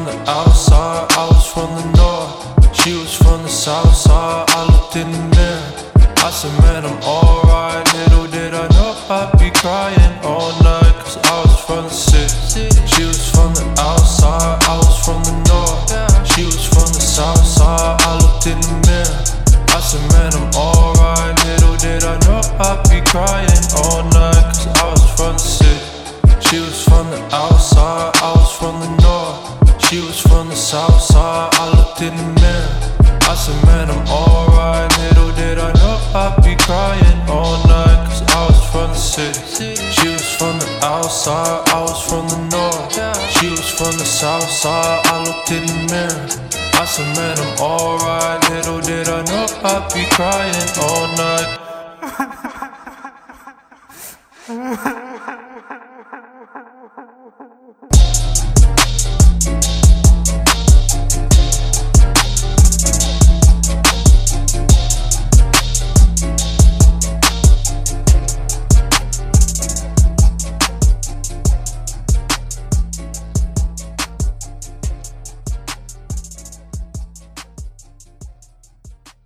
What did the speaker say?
the outside, I was from the north. She was from the south side, I looked in the mirror. I said, man, I'm alright. Little did I know I'd be crying all night, cause I was from the city. She was from the outside, I was from the north. She was from the south side, I looked in the mirror. I said, man, I'm alright. Little did I know I'd be crying all night, cause I was from the city. She was from the outside, I was from the north. She was from the south side, I looked in the mirror. I said, man, I'm alright. Little did I know I'd be crying all night, cause I was from the city. She was from the outside, I was from the north. She was from the south side, I looked in the mirror. I said, man, I'm alright. Little did I know I'd be crying all night.